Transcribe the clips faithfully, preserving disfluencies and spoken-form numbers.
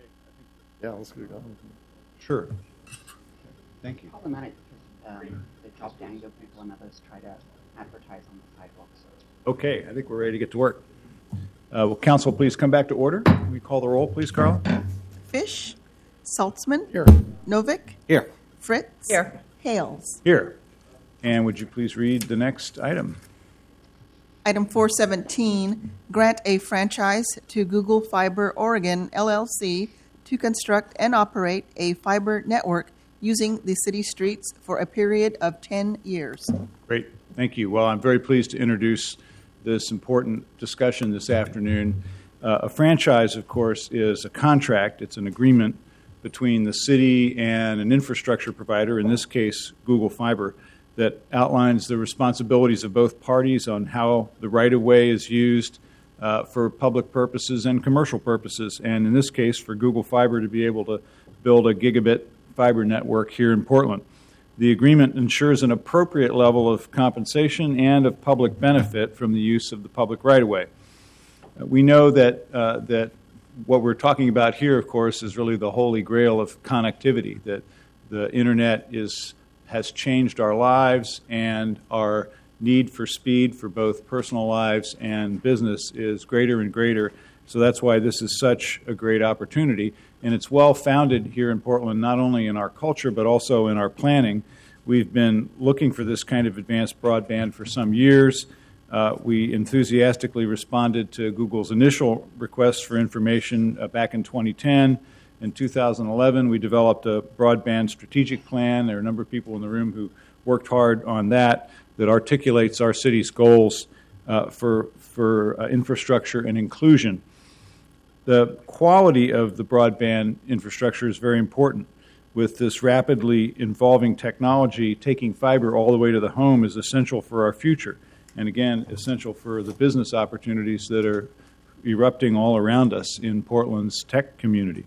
Yeah, let's get it going. Sure. Thank you. Problematic because um, the drop down, young people and others try to advertise on the sidewalks. Okay, I think we're ready to get to work. Uh, will council please come back to order? Can we call the roll, please, Carla? Fish, Saltzman, Here. Novick, Here. Fritz, Here. Hales. Here. And would you please read the next item? Item four seventeen, grant a franchise to Google Fiber Oregon, L L C, to construct and operate a fiber network using the city streets for a period of ten years. Great. Thank you. Well, I'm very pleased to introduce this important discussion this afternoon. Uh, a franchise, of course, is a contract. It's an agreement between the city and an infrastructure provider, in this case, Google Fiber, that outlines the responsibilities of both parties on how the right-of-way is used uh, for public purposes and commercial purposes, and in this case, for Google Fiber to be able to build a gigabit fiber network here in Portland. The agreement ensures an appropriate level of compensation and of public benefit from the use of the public right-of-way. Uh, we know that uh, that what we're talking about here, of course, is really the holy grail of connectivity, that the internet is has changed our lives, and our need for speed for both personal lives and business is greater and greater. So that's why this is such a great opportunity. And it's well founded here in Portland, not only in our culture, but also in our planning. We've been looking for this kind of advanced broadband for some years. Uh, we enthusiastically responded to Google's initial requests for information uh, back in twenty ten. In two thousand eleven, we developed a broadband strategic plan. There are a number of people in the room who worked hard on that, that articulates our city's goals uh, for, for uh, infrastructure and inclusion. The quality of the broadband infrastructure is very important. With this rapidly evolving technology, taking fiber all the way to the home is essential for our future, and again, essential for the business opportunities that are erupting all around us in Portland's tech community.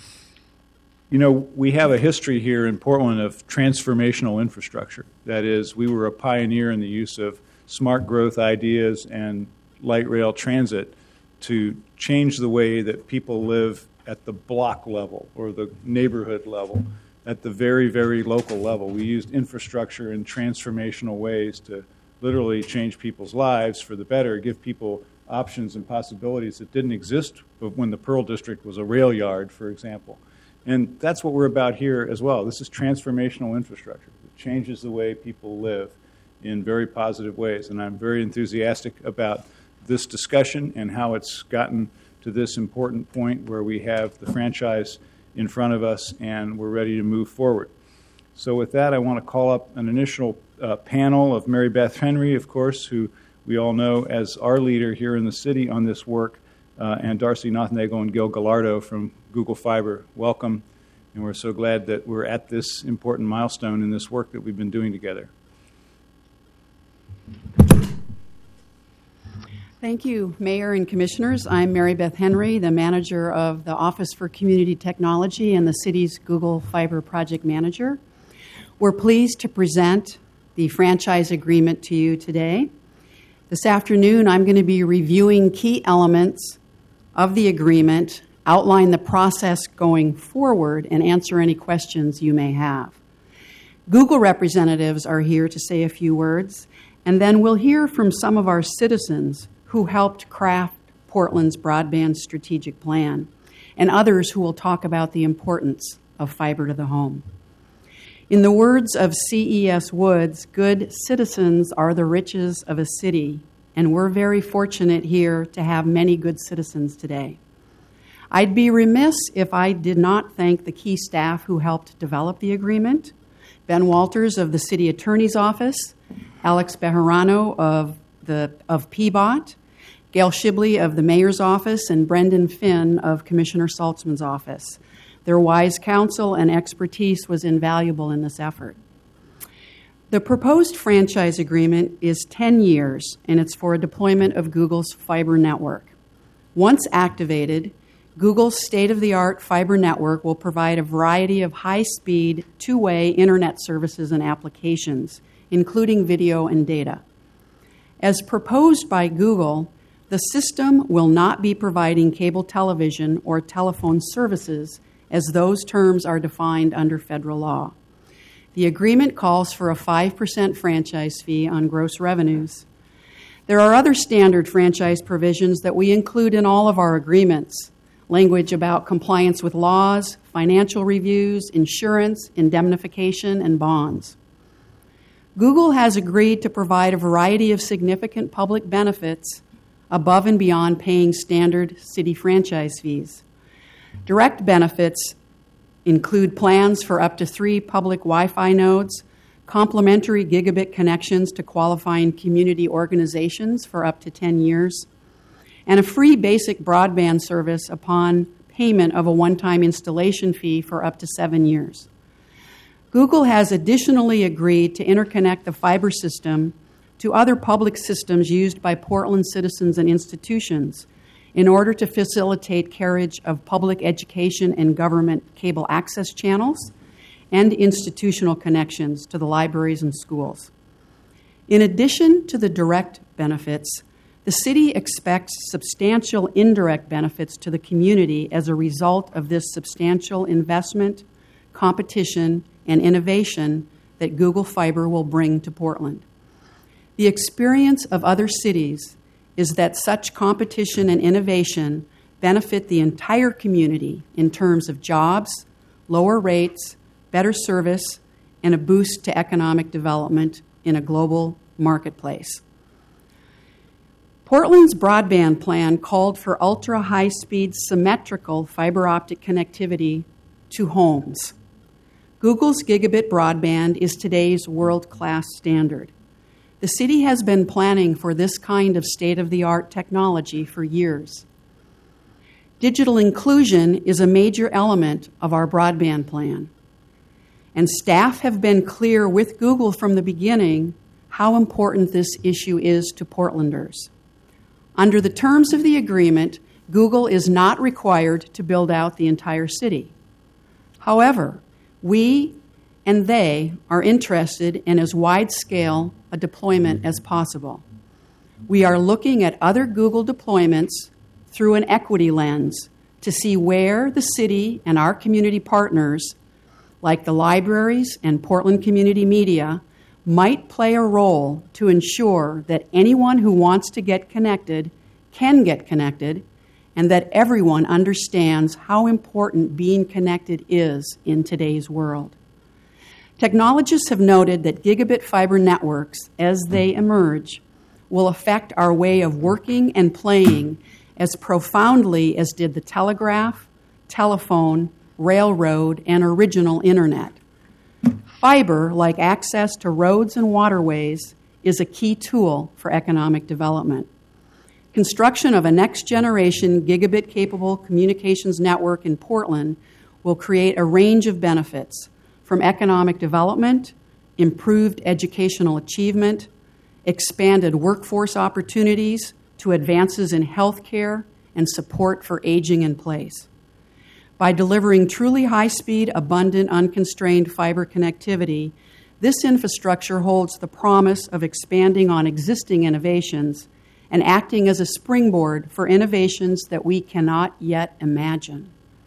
You know, we have a history here in Portland of transformational infrastructure. That is, we were a pioneer in the use of smart growth ideas and light rail transit to change the way that people live at the block level or the neighborhood level, at the very, very local level. We used infrastructure in transformational ways to literally change people's lives for the better, give people options and possibilities that didn't exist when the Pearl District was a rail yard, for example. And that's what we're about here as well. This is transformational infrastructure. It changes the way people live in very positive ways. And I'm very enthusiastic about this discussion and how it's gotten to this important point where we have the franchise in front of us and we're ready to move forward. So with that, I want to call up an initial uh, panel of Mary Beth Henry, of course, who we all know as our leader here in the city on this work, uh, and Darcy Nothnagel and Gil Gallardo from Google Fiber. Welcome, and we're so glad that we're at this important milestone in this work that we've been doing together. Thank you, Mayor and Commissioners. I'm Mary Beth Henry, the manager of the Office for Community Technology and the city's Google Fiber project manager. We're pleased to present the franchise agreement to you today. This afternoon, I'm going to be reviewing key elements of the agreement, outline the process going forward, and answer any questions you may have. Google representatives are here to say a few words, and then we'll hear from some of our citizens who helped craft Portland's broadband strategic plan, and others who will talk about the importance of fiber to the home. In the words of C E S Woods, good citizens are the riches of a city, and we're very fortunate here to have many good citizens today. I'd be remiss if I did not thank the key staff who helped develop the agreement: Ben Walters of the City Attorney's Office, Alex Bejarano of the of P B O T, Gail Shibley of the Mayor's Office, and Brendan Finn of Commissioner Saltzman's office. Their wise counsel and expertise was invaluable in this effort. The proposed franchise agreement is ten years, and it's for a deployment of Google's fiber network. Once activated, Google's state-of-the-art fiber network will provide a variety of high-speed, two-way internet services and applications, including video and data. As proposed by Google, The system will not be providing cable television or telephone services as those terms are defined under federal law. The agreement calls for a five percent franchise fee on gross revenues. There are other standard franchise provisions that we include in all of our agreements. Language about compliance with laws, financial reviews, insurance, indemnification, and bonds. Google has agreed to provide a variety of significant public benefits above and beyond paying standard city franchise fees. Direct benefits include plans for up to three public Wi-Fi nodes, complimentary gigabit connections to qualifying community organizations for up to ten years, and a free basic broadband service upon payment of a one-time installation fee for up to seven years. Google has additionally agreed to interconnect the fiber system to other public systems used by Portland citizens and institutions in order to facilitate carriage of public education and government cable access channels and institutional connections to the libraries and schools. In addition to the direct benefits, the city expects substantial indirect benefits to the community as a result of this substantial investment, competition, and innovation that Google Fiber will bring to Portland. The experience of other cities is that such competition and innovation benefit the entire community in terms of jobs, lower rates, better service, and a boost to economic development in a global marketplace. Portland's broadband plan called for ultra-high-speed symmetrical fiber optic connectivity to homes. Google's gigabit broadband is today's world-class standard. The city has been planning for this kind of state-of-the-art technology for years. Digital inclusion is a major element of our broadband plan, and staff have been clear with Google from the beginning how important this issue is to Portlanders. Under the terms of the agreement, Google is not required to build out the entire city. However, we and they are interested in as wide-scale a deployment as possible. We are looking at other Google deployments through an equity lens to see where the city and our community partners, like the libraries and Portland Community Media, might play a role to ensure that anyone who wants to get connected can get connected, and that everyone understands how important being connected is in today's world. Technologists have noted that gigabit fiber networks, as they emerge, will affect our way of working and playing as profoundly as did the telegraph, telephone, railroad, and original internet. Fiber, like access to roads and waterways, is a key tool for economic development. Construction of a next-generation gigabit-capable communications network in Portland will create a range of benefits, from economic development, improved educational achievement, expanded workforce opportunities, to advances in health care and support for aging in place. By delivering truly high-speed, abundant, unconstrained fiber connectivity, this infrastructure holds the promise of expanding on existing innovations and acting as a springboard for innovations that we cannot yet imagine.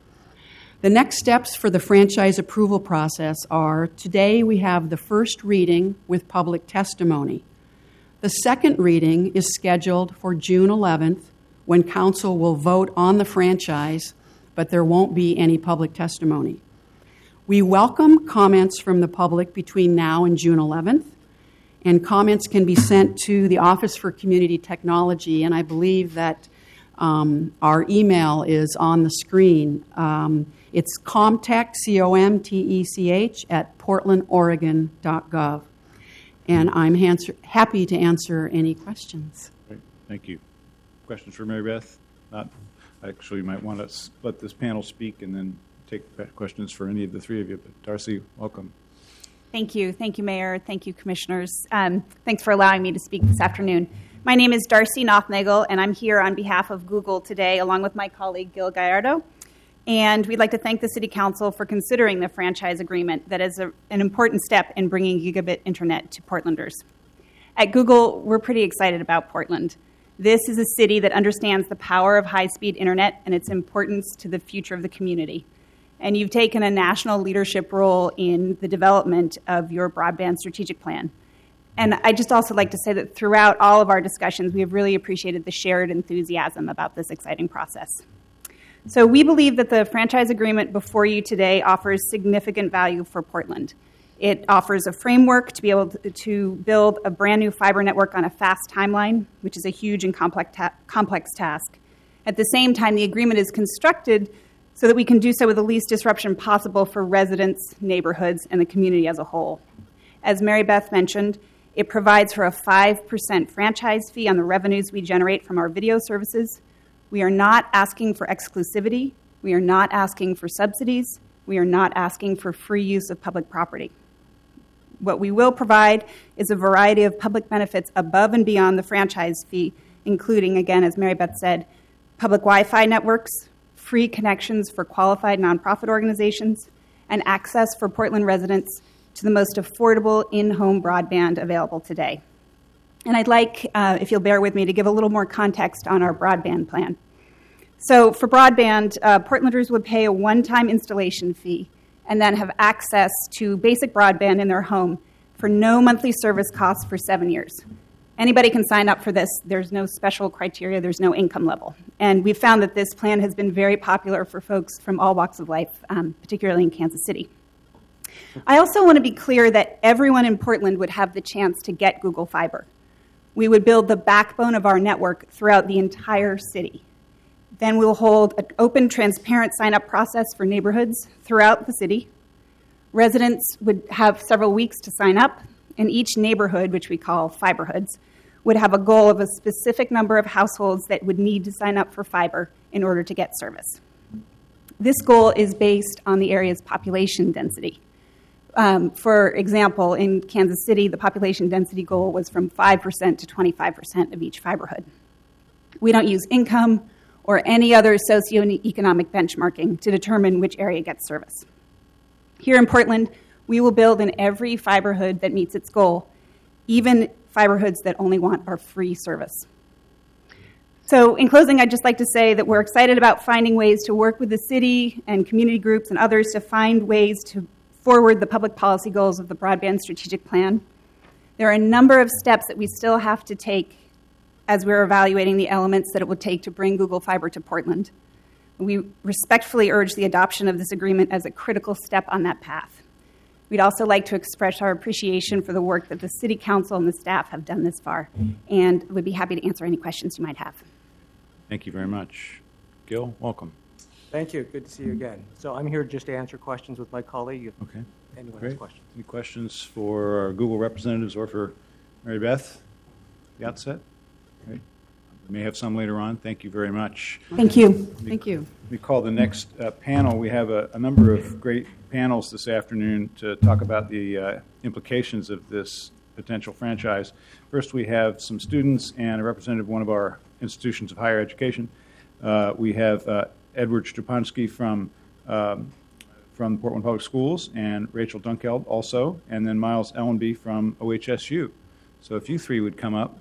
The next steps for the franchise approval process are, today we have the first reading with public testimony. The second reading is scheduled for June eleventh, when council will vote on the franchise, but there won't be any public testimony. We welcome comments from the public between now and June eleventh, and comments can be sent to the Office for Community Technology, and I believe that um, our email is on the screen. Um, it's comtech, C O M T E C H, at portland oregon dot gov. And I'm answer, happy to answer any questions. Great. Thank you. Questions for Mary Beth? Not. Actually, you might want to let this panel speak and then take questions for any of the three of you. But Darcy, welcome. Thank you. Thank you, Mayor. Thank you, Commissioners. Um, thanks for allowing me to speak this afternoon. My name is Darcy Nothnagel, and I'm here on behalf of Google today, along with my colleague, Gil Gallardo. And we'd like to thank the City Council for considering the franchise agreement that is a, an important step in bringing gigabit internet to Portlanders. At Google, we're pretty excited about Portland. This is a city that understands the power of high-speed internet and its importance to the future of the community. And you've taken a national leadership role in the development of your broadband strategic plan. And I'd just also like to say that throughout all of our discussions, we have really appreciated the shared enthusiasm about this exciting process. So we believe that the franchise agreement before you today offers significant value for Portland. It offers a framework to be able to build a brand new fiber network on a fast timeline, which is a huge and complex, ta- complex task. At the same time, the agreement is constructed so that we can do so with the least disruption possible for residents, neighborhoods, and the community as a whole. As Mary Beth mentioned, it provides for a five percent franchise fee on the revenues we generate from our video services. We are not asking for exclusivity. We are not asking for subsidies. We are not asking for free use of public property. What we will provide is a variety of public benefits above and beyond the franchise fee, including, again, as Mary Beth said, public Wi-Fi networks, free connections for qualified nonprofit organizations, and access for Portland residents to the most affordable in-home broadband available today. And I'd like, uh, if you'll bear with me, to give a little more context on our broadband plan. So for broadband, uh, Portlanders would pay a one-time installation fee and then have access to basic broadband in their home for no monthly service costs for seven years. Anybody can sign up for this. There's no special criteria. There's no income level. And we've found that this plan has been very popular for folks from all walks of life, um, particularly in Kansas City. I also want to be clear that everyone in Portland would have the chance to get Google Fiber. We would build the backbone of our network throughout the entire city. Then we'll hold an open, transparent sign-up process for neighborhoods throughout the city. Residents would have several weeks to sign up, and each neighborhood, which we call fiberhoods, would have a goal of a specific number of households that would need to sign up for fiber in order to get service. This goal is based on the area's population density. Um, for example, in Kansas City, the population density goal was from five percent to twenty-five percent of each fiberhood. We don't use income or any other socioeconomic benchmarking to determine which area gets service. Here in Portland, we will build in every fiberhood that meets its goal, even fiberhoods that only want our free service. So in closing, I'd just like to say that we're excited about finding ways to work with the city and community groups and others to find ways to forward the public policy goals of the Broadband Strategic Plan. There are a number of steps that we still have to take as we're evaluating the elements that it will take to bring Google Fiber to Portland. We respectfully urge the adoption of this agreement as a critical step on that path. We'd also like to express our appreciation for the work that the City Council and the staff have done this far, and would be happy to answer any questions you might have. Thank you very much. Gil, welcome. Thank you. Good to see you again. So I'm here just to answer questions with my colleague. If Okay. anyone Great. has questions. Any questions for our Google representatives or for Mary Beth? The outset? Great. We may have some later on. Thank you very much. Thank you. Thank you. We call the next uh, panel. We have a, a number of great panels this afternoon to talk about the uh, implications of this potential franchise. First, we have some students and a representative of one of our institutions of higher education. Uh, we have uh, Edward Strupansky from um, from Portland Public Schools and Rachel Dunkeld also, and then Miles Ellenby from O H S U. So if you three would come up.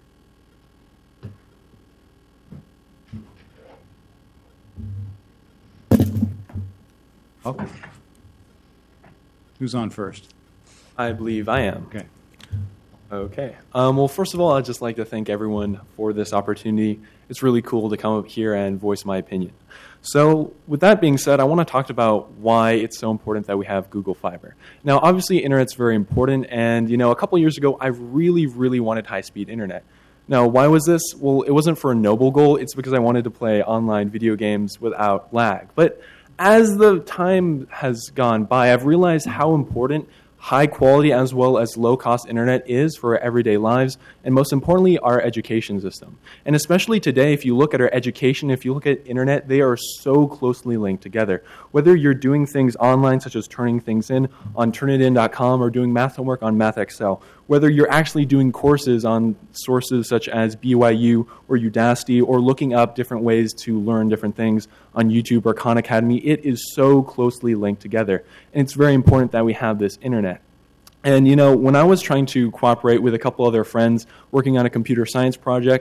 Okay. Who's on first? I believe I am. Okay. Okay. Um, well, first of all, I'd just like to thank everyone for this opportunity. It's really cool to come up here and voice my opinion. So with that being said, I want to talk about why it's so important that we have Google Fiber. Now, obviously, internet's very important, and, you know, a couple years ago, I really, really wanted high-speed internet. Now, why was this? Well, it wasn't for a noble goal. It's because I wanted to play online video games without lag. But as the time has gone by, I've realized how important high quality as well as low cost internet is for our everyday lives, and most importantly, our education system. And especially today, if you look at our education, if you look at internet, they are so closely linked together. Whether you're doing things online, such as turning things in on turnitin dot com or doing math homework on MathXL, whether you're actually doing courses on sources such as B Y U or Udacity, or looking up different ways to learn different things on YouTube or Khan Academy, it is so closely linked together. And it's very important that we have this internet. And, you know, when I was trying to cooperate with a couple other friends working on a computer science project,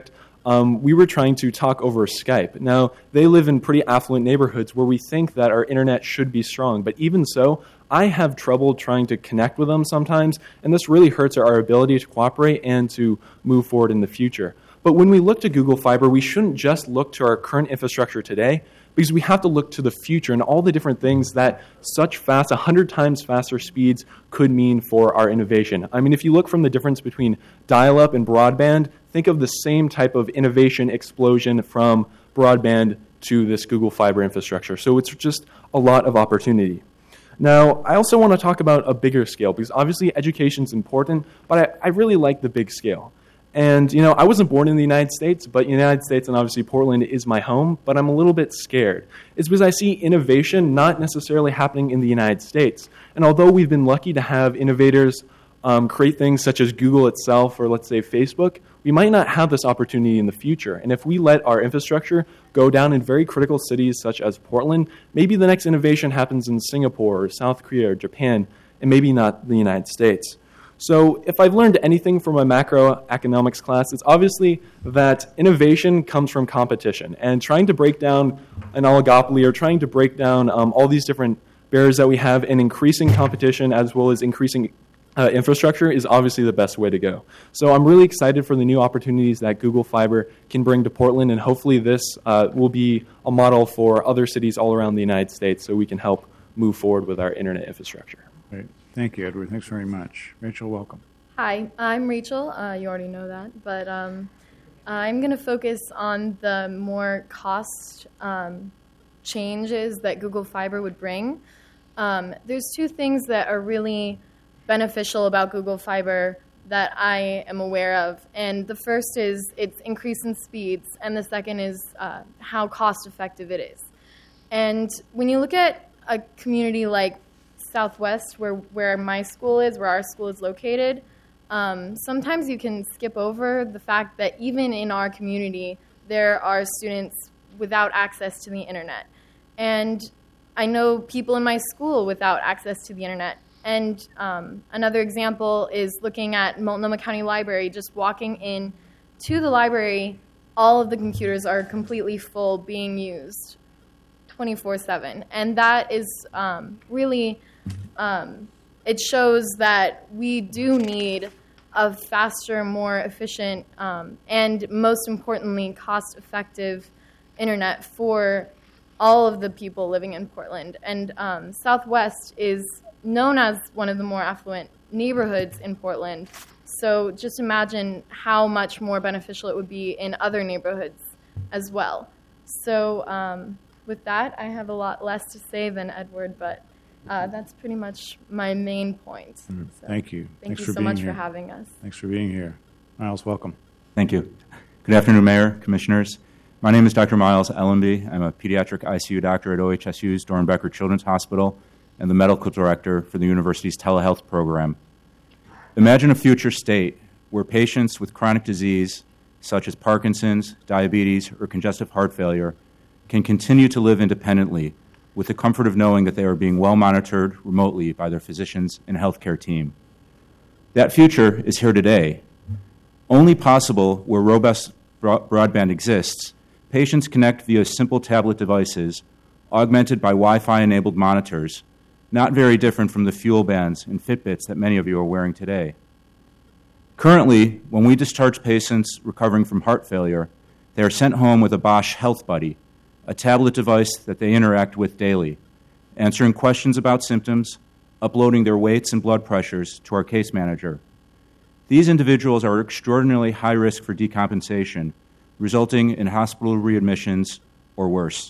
um, we were trying to talk over Skype. Now, they live in pretty affluent neighborhoods where we think that our internet should be strong, but even so, I have trouble trying to connect with them sometimes, and this really hurts our ability to cooperate and to move forward in the future. But when we look to Google Fiber, we shouldn't just look to our current infrastructure today, because we have to look to the future and all the different things that such fast, one hundred times faster speeds could mean for our innovation. I mean, if you look from the difference between dial-up and broadband, think of the same type of innovation explosion from broadband to this Google Fiber infrastructure. So it's just a lot of opportunity. Now, I also want to talk about a bigger scale, because obviously education is important, but I, I really like the big scale. And, you know, I wasn't born in the United States, but the United States and obviously Portland is my home, but I'm a little bit scared. It's because I see innovation not necessarily happening in the United States. And although we've been lucky to have innovators um, create things such as Google itself or, let's say, Facebook, we might not have this opportunity in the future. And if we let our infrastructure go down in very critical cities such as Portland, maybe the next innovation happens in Singapore or South Korea or Japan, and maybe not the United States. So if I've learned anything from my macroeconomics class, it's obviously that innovation comes from competition. And trying to break down an oligopoly or trying to break down um, all these different barriers that we have and increasing competition as well as increasing uh, infrastructure is obviously the best way to go. So I'm really excited for the new opportunities that Google Fiber can bring to Portland, and hopefully this uh, will be a model for other cities all around the United States so we can help move forward with our internet infrastructure. Great. Thank you, Edward. Thanks very much. Rachel, welcome. Hi, I'm Rachel. Uh, you already know that, but um, I'm going to focus on the more cost um, changes that Google Fiber would bring. Um, there's two things that are really beneficial about Google Fiber that I am aware of, and the first is its increase in speeds, and the second is uh, how cost-effective it is. And when you look at a community like Southwest, where, where my school is, where our school is located, um, sometimes you can skip over the fact that even in our community, there are students without access to the internet. And I know people in my school without access to the internet. And um, another example is looking at Multnomah County Library. Just walking in to the library, all of the computers are completely full, being used twenty-four seven. And that is um, really... Um, it shows that we do need a faster, more efficient, um, and most importantly, cost-effective internet for all of the people living in Portland. And um, Southwest is known as one of the more affluent neighborhoods in Portland. So just imagine how much more beneficial it would be in other neighborhoods as well. So um, with that, I have a lot less to say than Edward, but Uh, that's pretty much my main point. Mm, so thank you. Thank Thanks you for so being much here. for having us. Thanks for being here. Miles, welcome. Thank you. Good afternoon, Mayor, Commissioners. My name is Doctor Miles Ellenby. I'm a pediatric I C U doctor at O H S U's Doernbecher Children's Hospital and the medical director for the university's telehealth program. Imagine a future state where patients with chronic disease, such as Parkinson's, diabetes, or congestive heart failure, can continue to live independently with the comfort of knowing that they are being well monitored remotely by their physicians and healthcare team. That future is here today. Only possible where robust broadband exists, patients connect via simple tablet devices augmented by Wi-Fi enabled monitors, not very different from the Fuel Bands and Fitbits that many of you are wearing today. Currently, when we discharge patients recovering from heart failure, they are sent home with a Bosch Health Buddy, a tablet device that they interact with daily, answering questions about symptoms, uploading their weights and blood pressures to our case manager. These individuals are extraordinarily high risk for decompensation, resulting in hospital readmissions or worse.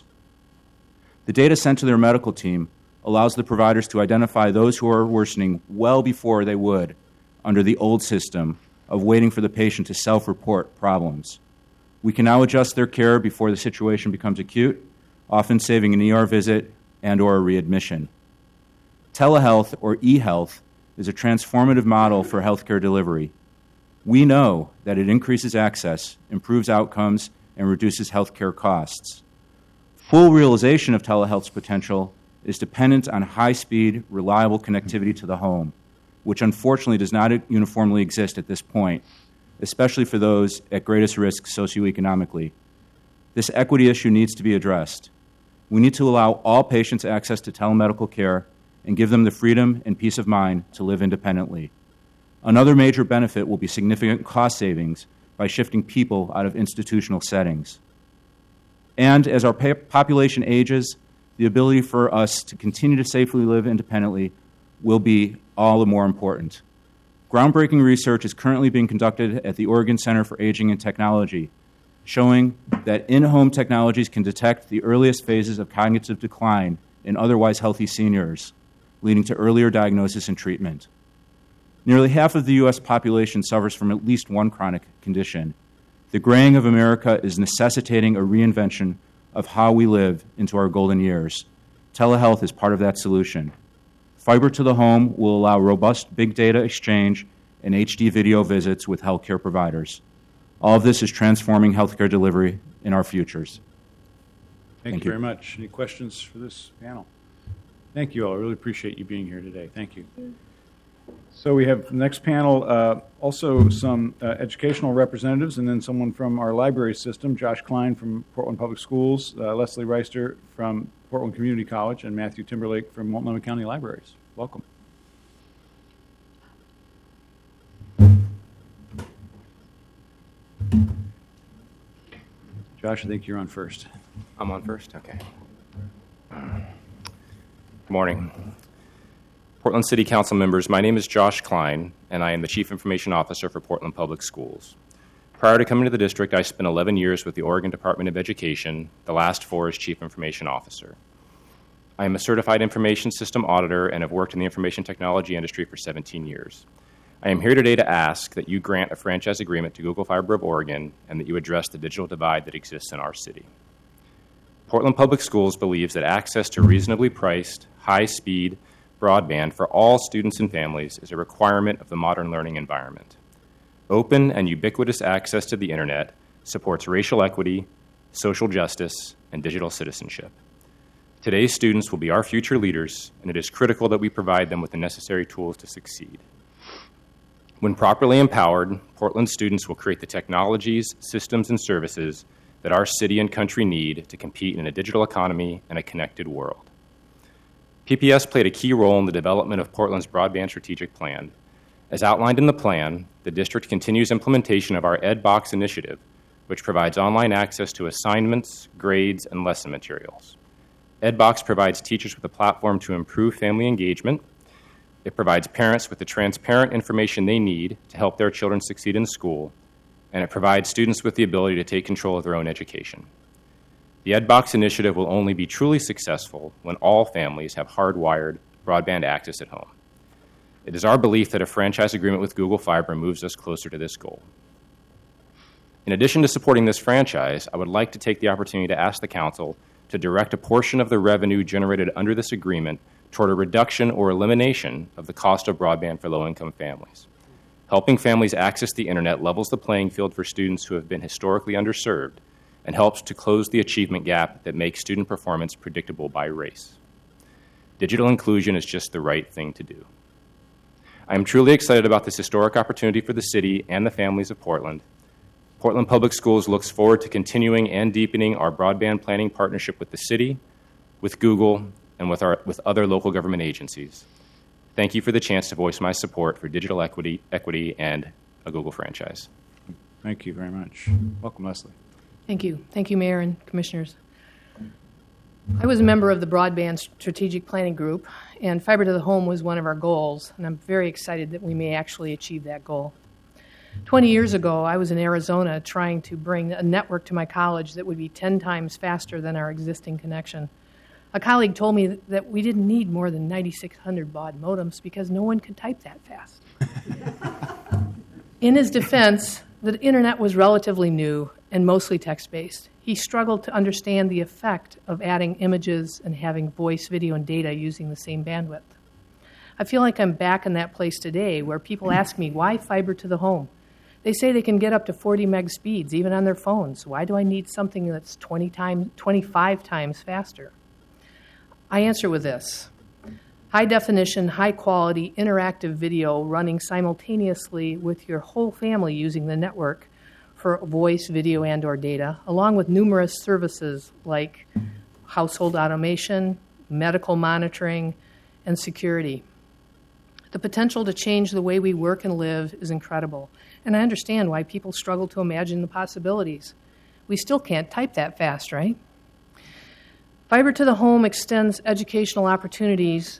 The data sent to their medical team allows the providers to identify those who are worsening well before they would under the old system of waiting for the patient to self-report problems. We can now adjust their care before the situation becomes acute, often saving an E R visit and or a readmission. Telehealth, or e-health, is a transformative model for healthcare delivery. We know that it increases access, improves outcomes, and reduces healthcare costs. Full realization of telehealth's potential is dependent on high-speed, reliable connectivity to the home, which unfortunately does not uniformly exist at this point, especially for those at greatest risk socioeconomically. This equity issue needs to be addressed. We need to allow all patients access to telemedical care and give them the freedom and peace of mind to live independently. Another major benefit will be significant cost savings by shifting people out of institutional settings. And as our pa- population ages, the ability for us to continue to safely live independently will be all the more important. Groundbreaking research is currently being conducted at the Oregon Center for Aging and Technology, showing that in-home technologies can detect the earliest phases of cognitive decline in otherwise healthy seniors, leading to earlier diagnosis and treatment. Nearly half of the U S population suffers from at least one chronic condition. The graying of America is necessitating a reinvention of how we live into our golden years. Telehealth is part of that solution. Fiber to the home will allow robust big data exchange and H D video visits with healthcare providers. All of this is transforming healthcare delivery in our futures. Thank, Thank you you. very much. Any questions for this panel? Thank you all. I really appreciate you being here today. Thank you. So we have the next panel, uh, also some uh, educational representatives, and then someone from our library system, Josh Klein from Portland Public Schools, uh, Leslie Reister from Portland Community College, and Matthew Timberlake from Multnomah County Libraries. Welcome. Josh, I think you're on first. I'm on first? Okay. Good morning. Portland City Council members, my name is Josh Klein, and I am the Chief Information Officer for Portland Public Schools. Prior to coming to the district, I spent eleven years with the Oregon Department of Education, the last four as Chief Information Officer. I am a certified information system auditor and have worked in the information technology industry for seventeen years. I am here today to ask that you grant a franchise agreement to Google Fiber of Oregon and that you address the digital divide that exists in our city. Portland Public Schools believes that access to reasonably priced, high-speed broadband for all students and families is a requirement of the modern learning environment. Open and ubiquitous access to the internet supports racial equity, social justice, and digital citizenship. Today's students will be our future leaders, and it is critical that we provide them with the necessary tools to succeed. When properly empowered, Portland students will create the technologies, systems, and services that our city and country need to compete in a digital economy and a connected world. P P S played a key role in the development of Portland's broadband strategic plan. As outlined in the plan, the district continues implementation of our EdBox initiative, which provides online access to assignments, grades, and lesson materials. EdBox provides teachers with a platform to improve family engagement. It provides parents with the transparent information they need to help their children succeed in school, and it provides students with the ability to take control of their own education. The EdBox initiative will only be truly successful when all families have hardwired broadband access at home. It is our belief that a franchise agreement with Google Fiber moves us closer to this goal. In addition to supporting this franchise, I would like to take the opportunity to ask the Council to direct a portion of the revenue generated under this agreement toward a reduction or elimination of the cost of broadband for low-income families. Helping families access the internet levels the playing field for students who have been historically underserved and helps to close the achievement gap that makes student performance predictable by race. Digital inclusion is just the right thing to do. I am truly excited about this historic opportunity for the city and the families of Portland. Portland Public Schools looks forward to continuing and deepening our broadband planning partnership with the city, with Google, and with, our, with other local government agencies. Thank you for the chance to voice my support for digital equity, equity and a Google franchise. Thank you very much. Welcome, Leslie. Thank you. Thank you, Mayor and Commissioners. I was a member of the Broadband Strategic Planning Group, and fiber to the home was one of our goals, and I'm very excited that we may actually achieve that goal. Twenty years ago, I was in Arizona trying to bring a network to my college that would be ten times faster than our existing connection. A colleague told me that we didn't need more than ninety-six hundred baud modems because no one could type that fast. In his defense, the internet was relatively new and mostly text-based. He struggled to understand the effect of adding images and having voice, video, and data using the same bandwidth. I feel like I'm back in that place today where people ask me, why fiber to the home? They say they can get up to forty meg speeds, even on their phones. Why do I need something that's twenty times, twenty-five times faster? I answer with this. High-definition, high-quality, interactive video running simultaneously with your whole family using the network for voice, video, and or data, along with numerous services like household automation, medical monitoring, and security. The potential to change the way we work and live is incredible, and I understand why people struggle to imagine the possibilities. We still can't type that fast, right? Fiber to the home extends educational opportunities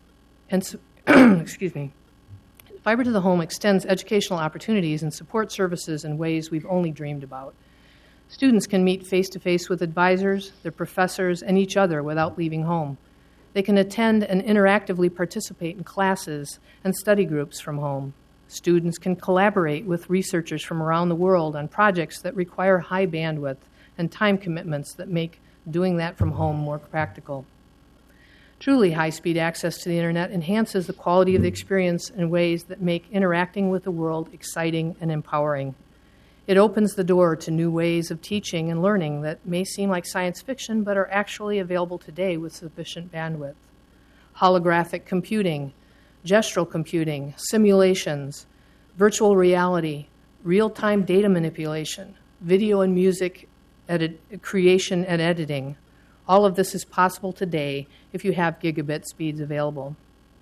and excuse me. Fiber to the home extends educational opportunities and support services in ways we've only dreamed about. Students can meet face-to-face with advisors, their professors, and each other without leaving home. They can attend and interactively participate in classes and study groups from home. Students can collaborate with researchers from around the world on projects that require high bandwidth and time commitments that make doing that from home more practical. Truly high-speed access to the internet enhances the quality of the experience in ways that make interacting with the world exciting and empowering. It opens the door to new ways of teaching and learning that may seem like science fiction but are actually available today with sufficient bandwidth. Holographic computing, gestural computing, simulations, virtual reality, real-time data manipulation, video and music edit, creation and editing. All of this is possible today if you have gigabit speeds available.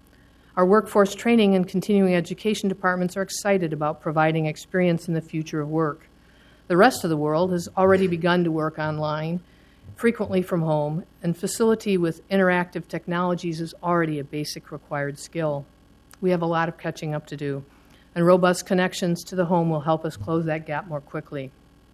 Our workforce training and continuing education departments are excited about providing experience in the future of work. The rest of the world has already begun to work online, frequently from home, and facility with interactive technologies is already a basic required skill. We have a lot of catching up to do, and robust connections to the home will help us close that gap more quickly.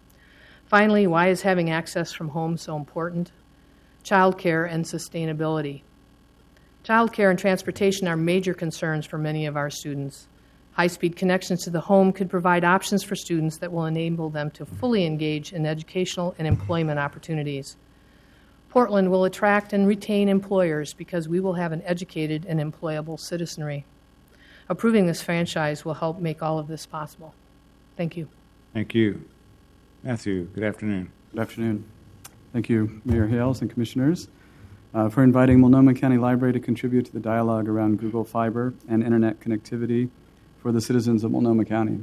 Finally, why is having access from home so important? Childcare and sustainability. Childcare and transportation are major concerns for many of our students. High-speed connections to the home could provide options for students that will enable them to fully engage in educational and employment opportunities. Portland will attract and retain employers because we will have an educated and employable citizenry. Approving this franchise will help make all of this possible. Thank you. Thank you. Matthew, good afternoon. Good afternoon. Thank you, Mayor Hales and Commissioners, uh, for inviting Multnomah County Library to contribute to the dialogue around Google Fiber and internet connectivity for the citizens of Multnomah County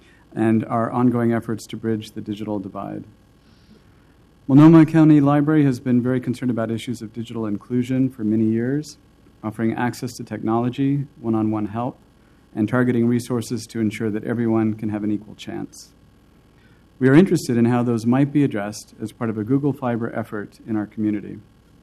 and our ongoing efforts to bridge the digital divide. Multnomah County Library has been very concerned about issues of digital inclusion for many years, offering access to technology, one-on-one help, and targeting resources to ensure that everyone can have an equal chance. We are interested in how those might be addressed as part of a Google Fiber effort in our community.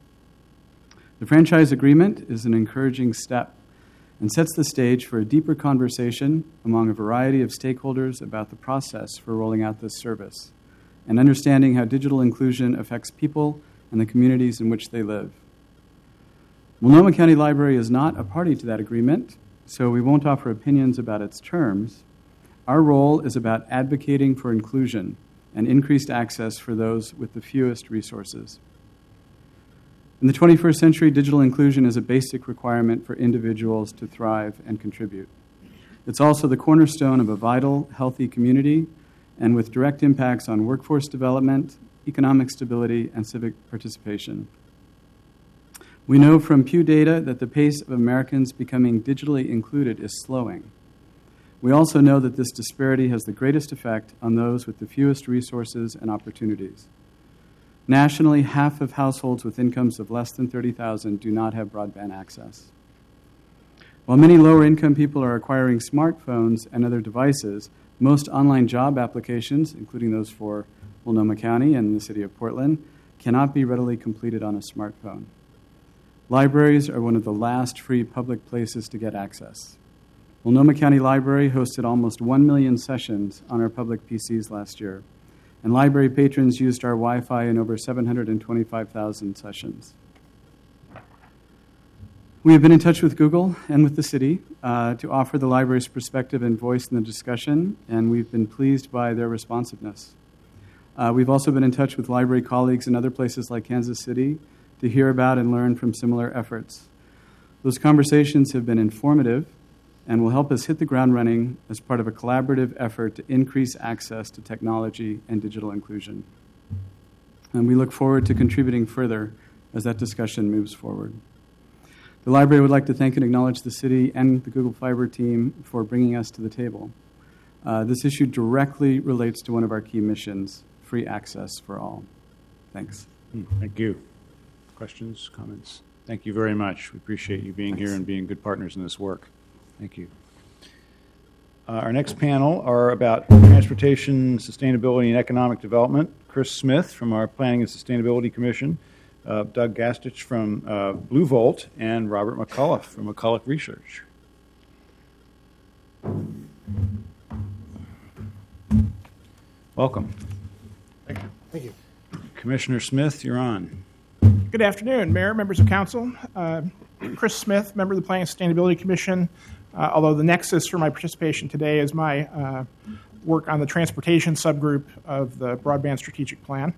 The franchise agreement is an encouraging step and sets the stage for a deeper conversation among a variety of stakeholders about the process for rolling out this service and understanding how digital inclusion affects people and the communities in which they live. Multnomah County Library is not a party to that agreement, so we won't offer opinions about its terms. Our role is about advocating for inclusion and increased access for those with the fewest resources. In the twenty-first century, digital inclusion is a basic requirement for individuals to thrive and contribute. It's also the cornerstone of a vital, healthy community and with direct impacts on workforce development, economic stability, and civic participation. We know from Pew data that the pace of Americans becoming digitally included is slowing. We also know that this disparity has the greatest effect on those with the fewest resources and opportunities. Nationally, half of households with incomes of less than thirty thousand dollars do not have broadband access. While many lower-income people are acquiring smartphones and other devices, most online job applications, including those for Multnomah County and the city of Portland, cannot be readily completed on a smartphone. Libraries are one of the last free public places to get access. Multnomah County Library hosted almost one million sessions on our public P Cs last year, and library patrons used our Wi-Fi in over seven hundred twenty-five thousand sessions. We have been in touch with Google and with the city uh, to offer the library's perspective and voice in the discussion, and we've been pleased by their responsiveness. Uh, we've also been in touch with library colleagues in other places like Kansas City to hear about and learn from similar efforts. Those conversations have been informative and will help us hit the ground running as part of a collaborative effort to increase access to technology and digital inclusion. And we look forward to contributing further as that discussion moves forward. The library would like to thank and acknowledge the city and the Google Fiber team for bringing us to the table. Uh, this issue directly relates to one of our key missions, free access for all. Thanks. Thank you. Questions, comments? Thank you very much. We appreciate you being Thanks. here and being good partners in this work. Thank you. Uh, our next panel are about transportation, sustainability, and economic development. Chris Smith from our Planning and Sustainability Commission, uh, Doug Gastich from uh, Blue Volt, and Robert McCullough from McCullough Research. Welcome. Thank you. Thank you. Commissioner Smith, you're on. Good afternoon, Mayor, members of Council. Uh, Chris Smith, member of the Planning and Sustainability Commission. Uh, although the nexus for my participation today is my uh, work on the transportation subgroup of the Broadband Strategic Plan.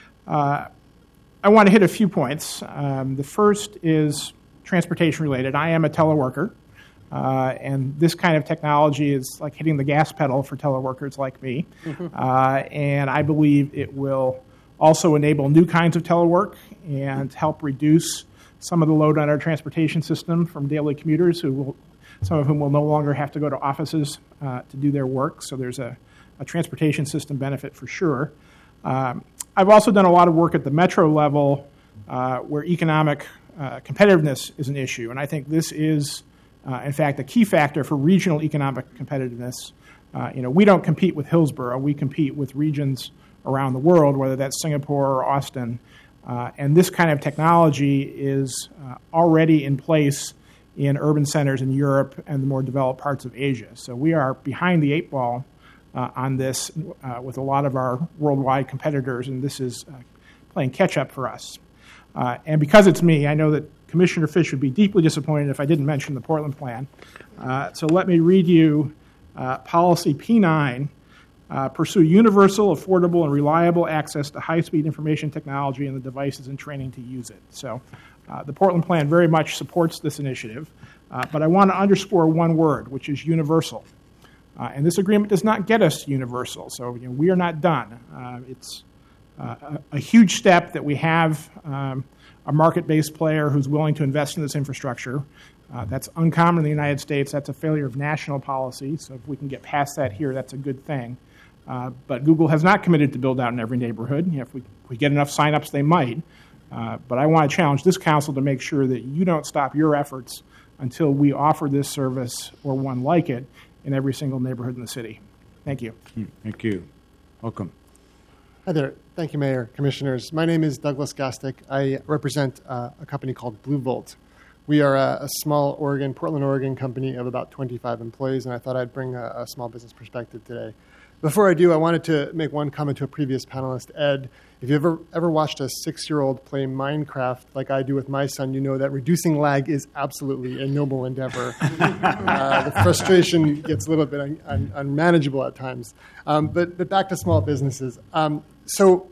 Uh, I want to hit a few points. Um, the first is transportation related. I am a teleworker, uh, and this kind of technology is like hitting the gas pedal for teleworkers like me. Uh, and I believe it will also enable new kinds of telework and help reduce some of the load on our transportation system from daily commuters who will some of whom will no longer have to go to offices uh, to do their work. So there's a, a transportation system benefit for sure. Um, I've also done a lot of work at the metro level uh, where economic uh, competitiveness is an issue. And I think this is, uh, in fact, a key factor for regional economic competitiveness. Uh, you know, we don't compete with Hillsborough. We compete with regions around the world, whether that's Singapore or Austin. Uh, and this kind of technology is uh, already in place in urban centers in Europe and the more developed parts of Asia. So we are behind the eight ball uh, on this uh, with a lot of our worldwide competitors, and this is uh, playing catch-up for us. Uh, and because it's me, I know that Commissioner Fish would be deeply disappointed if I didn't mention the Portland Plan. Uh, so let me read you uh, Policy P nine, uh, pursue universal, affordable, and reliable access to high-speed information technology and the devices and training to use it. So Uh, the Portland Plan very much supports this initiative, uh, but I want to underscore one word, which is universal. Uh, and this agreement does not get us universal, so you know, we are not done. Uh, it's uh, a, a huge step that we have um, a market-based player who's willing to invest in this infrastructure. Uh, that's uncommon in the United States. That's a failure of national policy, so if we can get past that here, that's a good thing. Uh, but Google has not committed to build out in every neighborhood. You know, if we, if we get enough sign-ups, they might. Uh, but I want to challenge this council to make sure that you don't stop your efforts until we offer this service or one like it in every single neighborhood in the city. Thank you. Thank you. Welcome. Hi there. Thank you, Mayor, Commissioners. My name is Douglas Gostick. I represent uh, a company called Blue Volt. We are a, a small Oregon, Portland, Oregon company of about twenty-five employees, and I thought I'd bring a, a small business perspective today. Before I do, I wanted to make one comment to a previous panelist, Ed. If you've ever, ever watched a six-year-old play Minecraft like I do with my son, you know that reducing lag is absolutely a noble endeavor. uh, the frustration gets a little bit un, un, unmanageable at times. Um, but, but back to small businesses. Um, so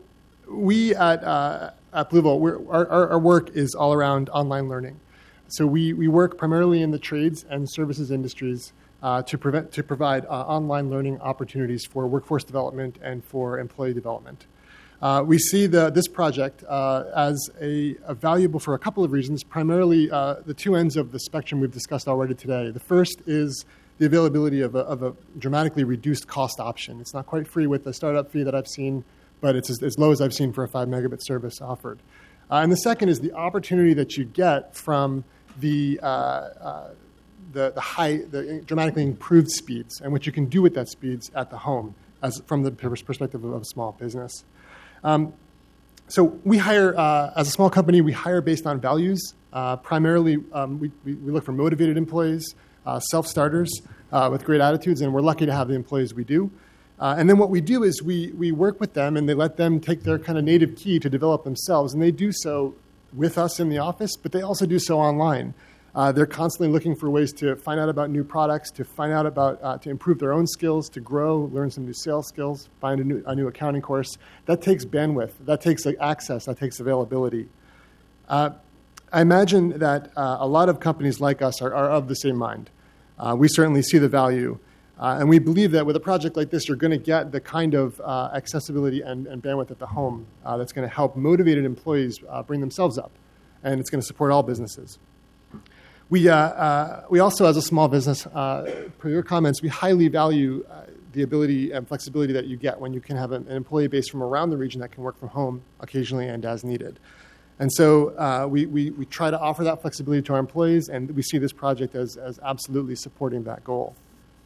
we at, uh, at Blue Volt, we're, our, our work is all around online learning. So we, we work primarily in the trades and services industries uh, to, prevent, to provide uh, online learning opportunities for workforce development and for employee development. Uh, we see the, this project uh, as a, a valuable for a couple of reasons, primarily uh, the two ends of the spectrum we've discussed already today. The first is the availability of a, of a dramatically reduced cost option. It's not quite free with the startup fee that I've seen, but it's as, as low as I've seen for a five megabit service offered. Uh, and the second is the opportunity that you get from the, uh, uh, the, the high, the dramatically improved speeds and what you can do with that speeds at the home as from the perspective of a small business. Um, so we hire, uh, as a small company, we hire based on values. Uh, primarily, um, we, we, we look for motivated employees, uh, self-starters uh, with great attitudes, and we're lucky to have the employees we do. Uh, and then what we do is we, we work with them, and they let them take their kind of native key to develop themselves, and they do so with us in the office, but they also do so online. Uh, they're constantly looking for ways to find out about new products, to find out about, uh, to improve their own skills, to grow, learn some new sales skills, find a new, a new accounting course. That takes bandwidth. That takes like, access. That takes availability. Uh, I imagine that uh, a lot of companies like us are, are of the same mind. Uh, we certainly see the value. Uh, and we believe that with a project like this, you're going to get the kind of uh, accessibility and, and bandwidth at the home uh, that's going to help motivated employees uh, bring themselves up. And it's going to support all businesses. We, uh, uh, we also, as a small business, uh, per your comments, we highly value uh, the ability and flexibility that you get when you can have an, an employee base from around the region that can work from home occasionally and as needed. And so uh, we, we, we try to offer that flexibility to our employees, and we see this project as, as absolutely supporting that goal.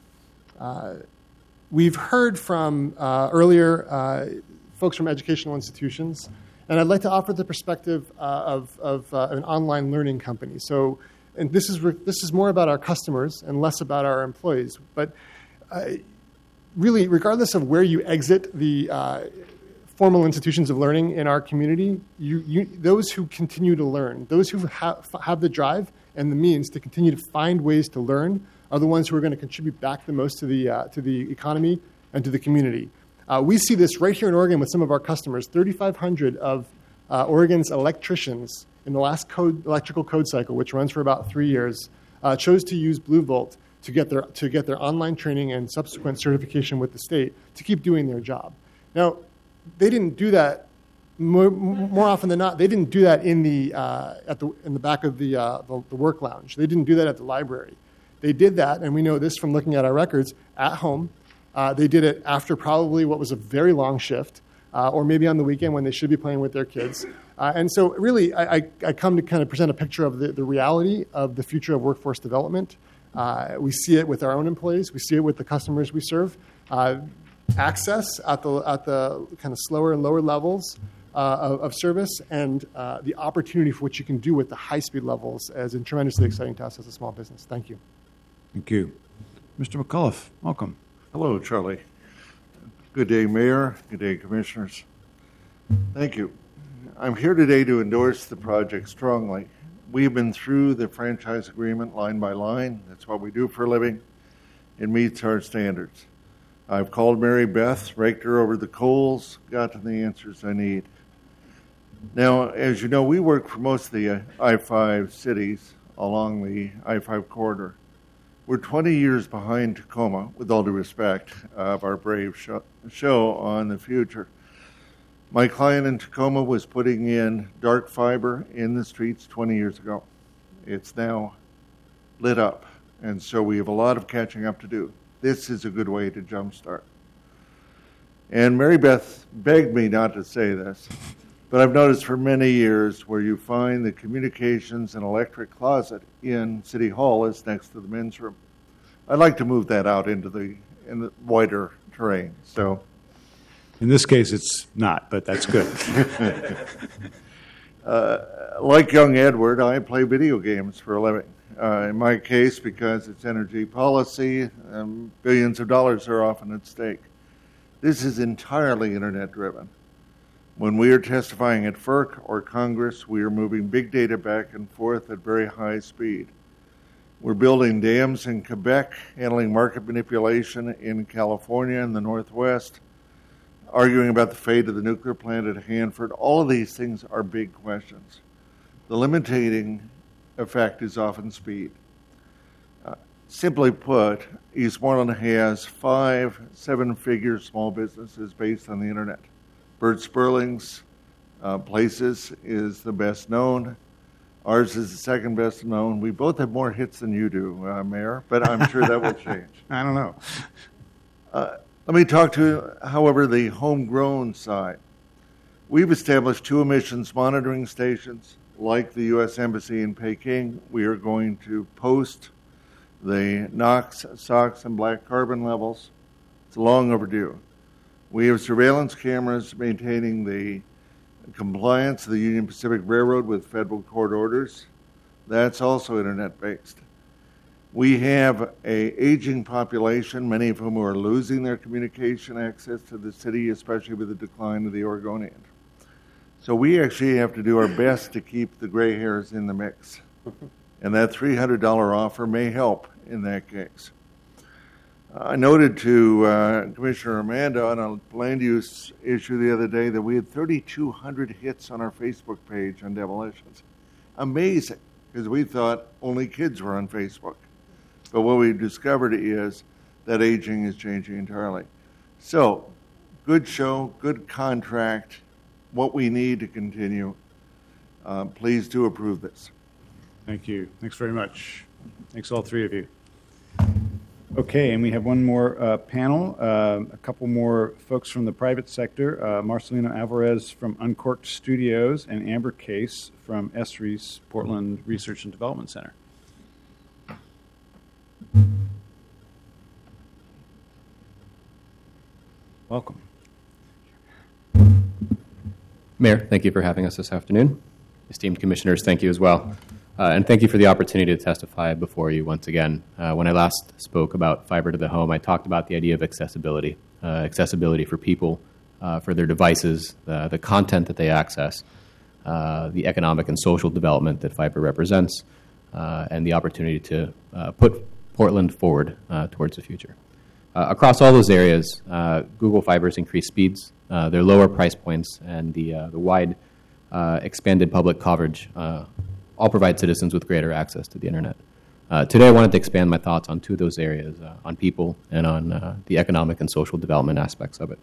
Uh, we've heard from uh, earlier uh, folks from educational institutions, and I'd like to offer the perspective uh, of, of uh, an online learning company. So, and this is, re- this is more about our customers and less about our employees. But uh, really, regardless of where you exit the uh, formal institutions of learning in our community, you, you, those who continue to learn, those who have, have the drive and the means to continue to find ways to learn are the ones who are going to contribute back the most to the, uh, to the economy and to the community. Uh, we see this right here in Oregon with some of our customers. thirty-five hundred of uh, Oregon's electricians in the last code, electrical code cycle, which runs for about three years, uh, chose to use BlueVolt to get their to get their online training and subsequent certification with the state to keep doing their job. Now, they didn't do that more, more often than not. They didn't do that in the uh, at the in the back of the, uh, the the work lounge. They didn't do that at the library. They did that, and we know this from looking at our records, at home. Uh, they did it after probably what was a very long shift, uh, or maybe on the weekend when they should be playing with their kids. Uh, and so really, I, I, I come to kind of present a picture of the, the reality of the future of workforce development. Uh, we see it with our own employees. We see it with the customers we serve. Uh, access at the, at the kind of slower and lower levels uh, of, of service, and uh, the opportunity for what you can do with the high-speed levels is tremendously exciting to us as a small business. Thank you. Thank you. Mister McCullough, welcome. Hello, Charlie. Good day, Mayor. Good day, Commissioners. Thank you. I'm here today to endorse the project strongly. We've been through the franchise agreement line by line. That's what we do for a living. It meets our standards. I've called Mary Beth, raked her over the coals, gotten the answers I need. Now, as you know, we work for most of the I five cities along the I five corridor. We're twenty years behind Tacoma, with all due respect, of our brave show, show on the future. My client in Tacoma was putting in dark fiber in the streets twenty years ago. It's now lit up, and so we have a lot of catching up to do. This is a good way to jumpstart. And Mary Beth begged me not to say this, but I've noticed for many years where you find the communications and electric closet in City Hall is next to the men's room. I'd like to move that out into the, in the wider terrain. So, in this case, it's not, but that's good. uh, like young Edward, I play video games for a living. Uh, in my case, because it's energy policy, um, billions of dollars are often at stake. This is entirely internet-driven. When we are testifying at F E R C or Congress, we are moving big data back and forth at very high speed. We're building dams in Quebec, handling market manipulation in California and the Northwest, arguing about the fate of the nuclear plant at Hanford. All of these things are big questions. The limiting effect is often speed. Uh, simply put, Eastmoreland has five seven-figure small businesses based on the internet. Bert Sperling's uh, Places is the best known. Ours is the second best known. We both have more hits than you do, uh, Mayor, but I'm sure that will change. I don't know. Uh, let me talk to, however, the homegrown side. We've established two emissions monitoring stations. Like the U S Embassy in Peking, we are going to post the NOx, SOx, and black carbon levels. It's long overdue. We have surveillance cameras maintaining the compliance of the Union Pacific Railroad with federal court orders. That's also internet-based. We have an aging population, many of whom are losing their communication access to the city, especially with the decline of the Oregonian. So we actually have to do our best to keep the gray hairs in the mix. And that three hundred dollars offer may help in that case. I noted to uh, Commissioner Amanda on a land use issue the other day that we had thirty-two hundred hits on our Facebook page on demolitions. Amazing, because we thought only kids were on Facebook. But what we discovered is that aging is changing entirely. So, good show, good contract, what we need to continue. Uh, please do approve this. Thank you. Thanks very much. Thanks, all three of you. Okay, and we have one more uh, panel, uh, a couple more folks from the private sector, uh, Marcelino Alvarez from Uncorked Studios and Amber Case from ESRI's Portland Research and Development Center. Welcome. Mayor, thank you for having us this afternoon. Esteemed commissioners, thank you as well. Uh, and thank you for the opportunity to testify before you once again. Uh, when I last spoke about fiber to the home, I talked about the idea of accessibility, uh, accessibility for people, uh, for their devices, uh, the content that they access, uh, the economic and social development that fiber represents, uh, and the opportunity to uh, put Portland forward uh, towards the future. Uh, across all those areas, uh, Google Fiber's increased speeds, uh, their lower price points, and the, uh, the wide uh, expanded public coverage uh, all provide citizens with greater access to the internet. Uh, today I wanted to expand my thoughts on two of those areas, uh, on people and on uh, the economic and social development aspects of it.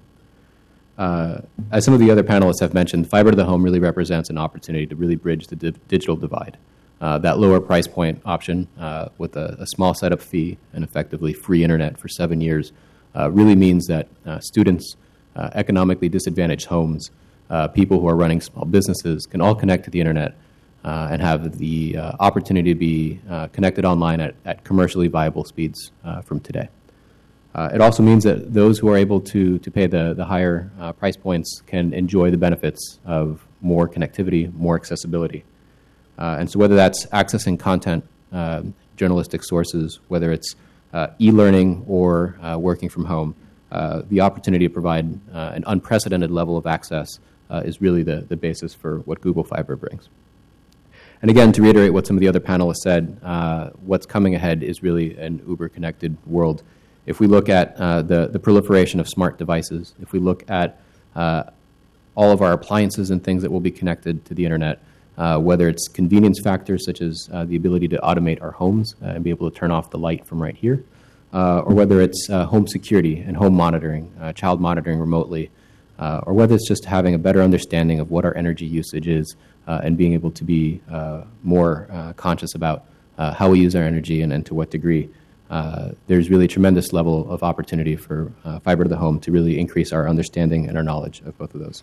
Uh, as some of the other panelists have mentioned, fiber to the home really represents an opportunity to really bridge the di- digital divide. Uh, that lower price point option uh, with a, a small setup fee and effectively free internet for seven years uh, really means that uh, students, uh, economically disadvantaged homes, uh, people who are running small businesses can all connect to the internet uh, and have the uh, opportunity to be uh, connected online at, at commercially viable speeds uh, from today. Uh, it also means that those who are able to, to pay the, the higher uh, price points can enjoy the benefits of more connectivity, more accessibility. Uh, and so whether that's accessing content, uh, journalistic sources, whether it's uh, e-learning or uh, working from home, uh, the opportunity to provide uh, an unprecedented level of access uh, is really the, the basis for what Google Fiber brings. And again, to reiterate what some of the other panelists said, uh, what's coming ahead is really an uber-connected world. If we look at uh, the, the proliferation of smart devices, if we look at uh, all of our appliances and things that will be connected to the internet, uh, whether it's convenience factors such as uh, the ability to automate our homes uh, and be able to turn off the light from right here, uh, or whether it's uh, home security and home monitoring, uh, child monitoring remotely, uh, or whether it's just having a better understanding of what our energy usage is uh, and being able to be uh, more uh, conscious about uh, how we use our energy and, and to what degree. Uh, there's really a tremendous level of opportunity for uh, fiber to the home to really increase our understanding and our knowledge of both of those.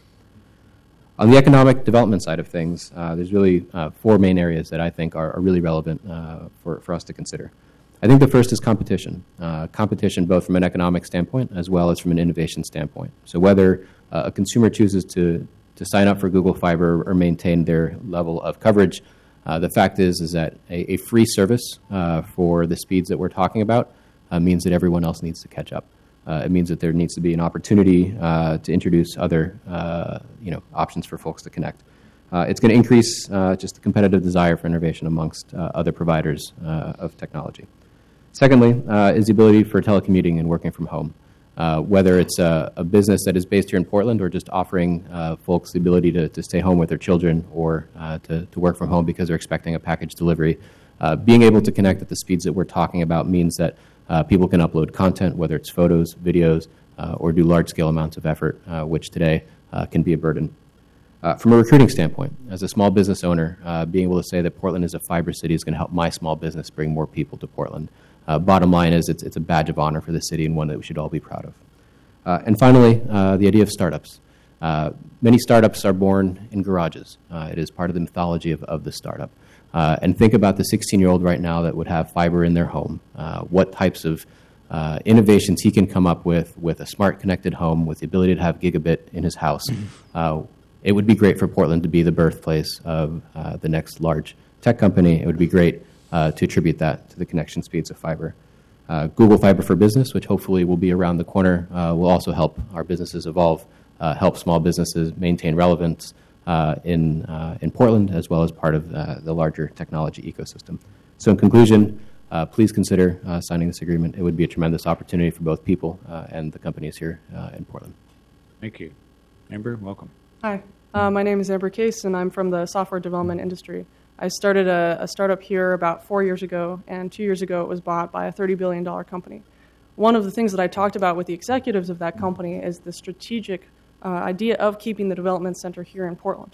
On the economic development side of things, uh, there's really uh, four main areas that I think are, are really relevant uh, for, for us to consider. I think the first is competition. Uh, competition both from an economic standpoint as well as from an innovation standpoint. So whether uh, a consumer chooses to, to sign up for Google Fiber or maintain their level of coverage, Uh, the fact is is that a, a free service uh, for the speeds that we're talking about uh, means that everyone else needs to catch up. Uh, it means that there needs to be an opportunity uh, to introduce other uh, you know, options for folks to connect. Uh, it's going to increase uh, just the competitive desire for innovation amongst uh, other providers uh, of technology. Secondly uh, is the ability for telecommuting and working from home. Uh, whether it's a, a business that is based here in Portland or just offering uh, folks the ability to, to stay home with their children or uh, to, to work from home because they're expecting a package delivery, uh, being able to connect at the speeds that we're talking about means that uh, people can upload content, whether it's photos, videos, uh, or do large-scale amounts of effort, uh, which today uh, can be a burden. Uh, from a recruiting standpoint, as a small business owner, uh, being able to say that Portland is a fiber city is going to help my small business bring more people to Portland. Uh, bottom line is it's, it's a badge of honor for the city and one that we should all be proud of. Uh, and finally, uh, the idea of startups. Uh, many startups are born in garages. Uh, it is part of the mythology of, of the startup. Uh, and think about the sixteen-year-old right now that would have fiber in their home. Uh, what types of uh, innovations he can come up with with a smart connected home, with the ability to have gigabit in his house. Mm-hmm. Uh, it would be great for Portland to be the birthplace of uh, the next large tech company. It would be great Uh, to attribute that to the connection speeds of fiber. Uh, Google Fiber for Business, which hopefully will be around the corner, uh, will also help our businesses evolve, uh, help small businesses maintain relevance uh, in, uh, in Portland, as well as part of uh, the larger technology ecosystem. So in conclusion, uh, please consider uh, signing this agreement. It would be a tremendous opportunity for both people uh, and the companies here uh, in Portland. Thank you. Amber, welcome. Hi, uh, my name is Amber Case, and I'm from the software development industry. I started a, a startup here about four years ago, and two years ago it was bought by a thirty billion dollars company. One of the things that I talked about with the executives of that company is the strategic uh, idea of keeping the development center here in Portland.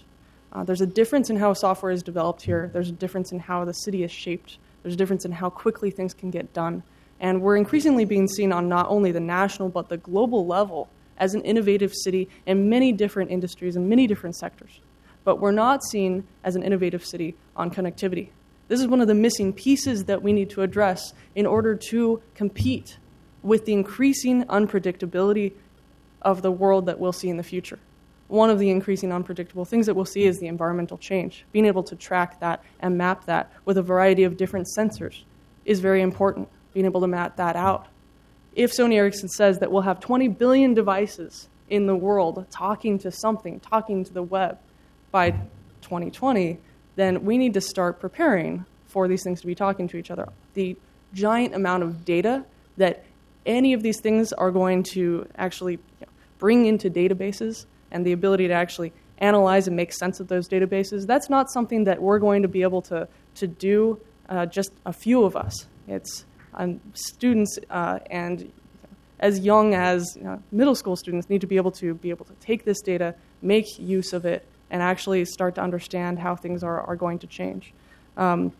Uh, there's a difference in how software is developed here. There's a difference in how the city is shaped. There's a difference in how quickly things can get done. And we're increasingly being seen on not only the national but the global level as an innovative city in many different industries and many different sectors. But we're not seen as an innovative city on connectivity. This is one of the missing pieces that we need to address in order to compete with the increasing unpredictability of the world that we'll see in the future. One of the increasing unpredictable things that we'll see is the environmental change. Being able to track that and map that with a variety of different sensors is very important, being able to map that out. If Sony Ericsson says that we'll have twenty billion devices in the world talking to something, talking to the web by twenty twenty, then we need to start preparing for these things to be talking to each other. The giant amount of data that any of these things are going to actually you know, bring into databases and the ability to actually analyze and make sense of those databases, that's not something that we're going to be able to, to do uh, just a few of us. It's um, students uh, and you know, as young as you know, middle school students need to be able to be able to take this data, make use of it, and actually start to understand how things are, are going to change. Um,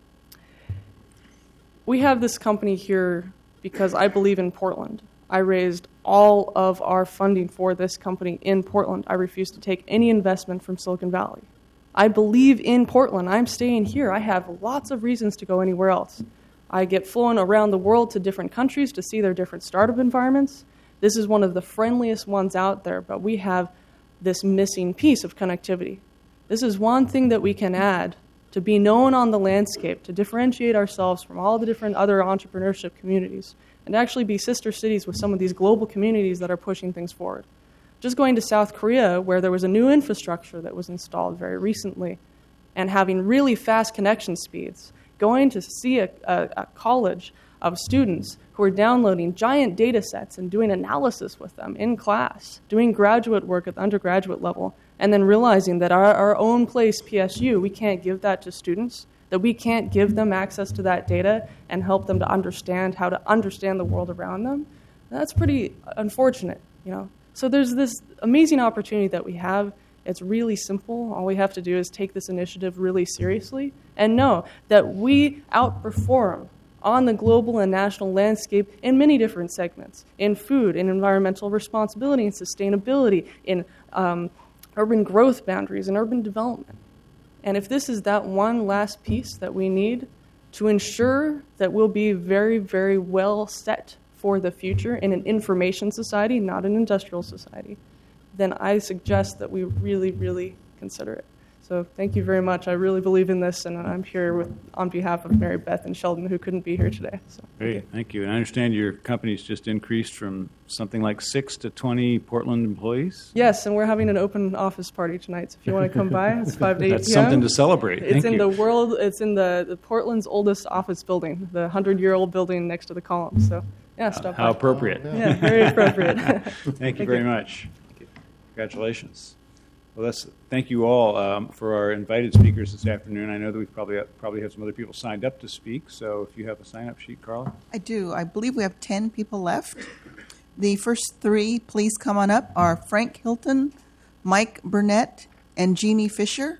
we have this company here because I believe in Portland. I raised all of our funding for this company in Portland. I refuse to take any investment from Silicon Valley. I believe in Portland. I'm staying here. I have lots of reasons to go anywhere else. I get flown around the world to different countries to see their different startup environments. This is one of the friendliest ones out there, but we have this missing piece of connectivity. This is one thing that we can add to be known on the landscape, to differentiate ourselves from all the different other entrepreneurship communities, and actually be sister cities with some of these global communities that are pushing things forward. Just going to South Korea, where there was a new infrastructure that was installed very recently, and having really fast connection speeds, going to see a, a, a college of students who are downloading giant data sets and doing analysis with them in class, doing graduate work at the undergraduate level, and then realizing that our, our own place, P S U, we can't give that to students, that we can't give them access to that data and help them to understand how to understand the world around them. That's pretty unfortunate, you know. So there's this amazing opportunity that we have. It's really simple. All we have to do is take this initiative really seriously and know that we outperform on the global and national landscape in many different segments, in food, in environmental responsibility, in sustainability, in um, urban growth boundaries, and urban development. And if this is that one last piece that we need to ensure that we'll be very, very well set for the future in an information society, not an industrial society, then I suggest that we really, really consider it. So thank you very much. I really believe in this, and I'm here with, on behalf of Mary Beth and Sheldon, who couldn't be here today. So, Great, thank, thank you. And I understand your company's just increased from something like six to twenty Portland employees? Yes, and we're having an open office party tonight, so if you want to come by, it's five to eight That's p m something to celebrate. It's Thank in you. the world, it's in the, the Portland's oldest office building, the hundred-year-old building next to the columns. So, yeah, stop by. How appropriate. Yeah, very appropriate. Thank, Thank you very you. much. Congratulations. Well, that's, thank you all um, for our invited speakers this afternoon. I know that we probably probably have some other people signed up to speak, so if you have a sign-up sheet, Carla. I do. I believe we have ten people left. The first three, please come on up, are Frank Hilton, Mike Burnett, and Jeannie Fisher.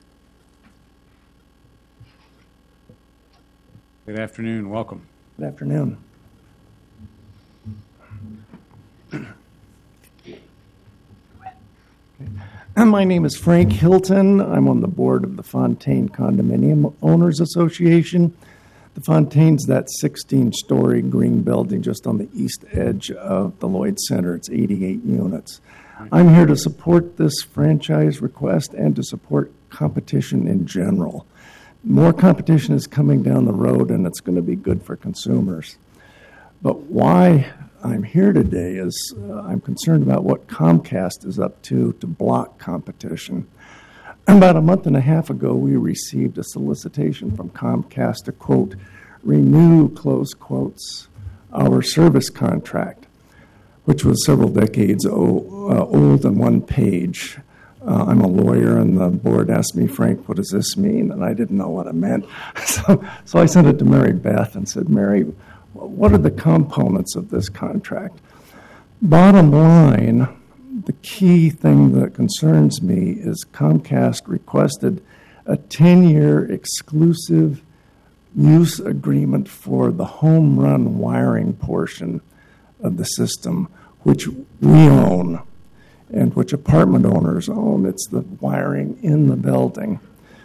Good afternoon. Welcome. Good afternoon. My name is Frank Hilton. I'm on the board of the Fontaine Condominium Owners Association. The Fontaine's that sixteen-story green building just on the east edge of the Lloyd Center. It's eighty-eight units. I'm here to support this franchise request and to support competition in general. More competition is coming down the road, and it's going to be good for consumers. But why I'm here today is uh, I'm concerned about what Comcast is up to to block competition. About a month and a half ago, we received a solicitation from Comcast to, quote, renew, close quotes, our service contract, which was several decades o- uh, old and one page. Uh, I'm a lawyer, and the board asked me, Frank, what does this mean? And I didn't know what it meant. so, so I sent it to Mary Beth and said, Mary, what are the components of this contract? Bottom line, the key thing that concerns me is Comcast requested a ten-year exclusive use agreement for the home run wiring portion of the system, which we own and which apartment owners own. It's the wiring in the building.